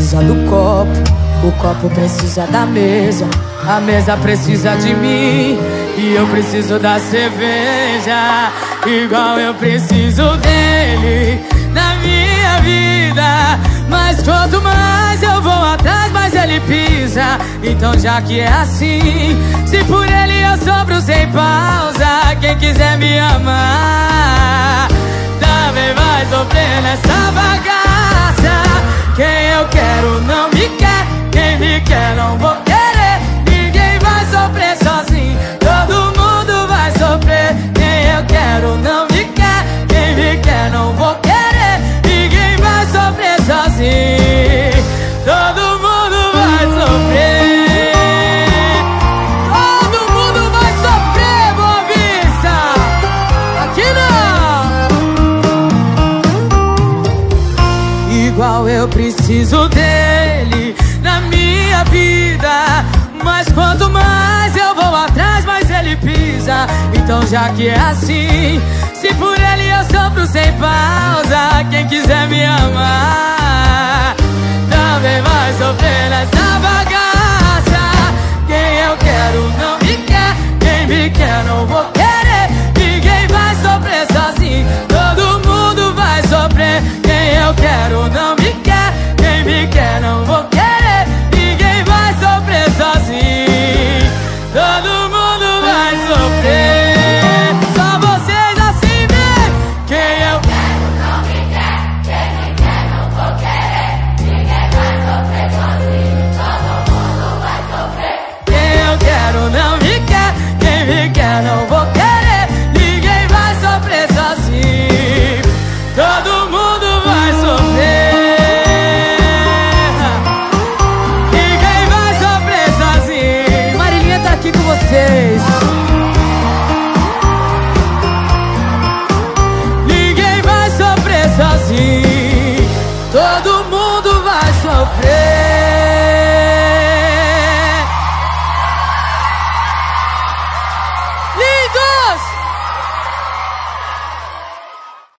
precisa do copo, o copo precisa da mesa, a mesa precisa de mim e eu preciso da cerveja, igual eu preciso dele na minha vida. Mas quanto mais eu vou atrás, mais ele pisa. Então já que é assim, se por ele eu sofro sem pausa, quem quiser me amar também vai sofrer nessa bagaça. Quem eu quero não me quer, quem me quer não vou querer. Ninguém vai sofrer sozinho, todo mundo vai sofrer. Quem eu quero não me quer, quem me quer não vou querer. Ninguém vai sofrer sozinho, todo mundo vai sofrer. Todo mundo vai sofrer, Boa Vista. Aqui não. Igual eu preciso dele na minha vida. Mas quanto mais eu vou atrás, mais ele pisa. Então já que é assim, se por ele eu sofro sem pausa, quem quiser me amar também vai sofrer nessa bagaça.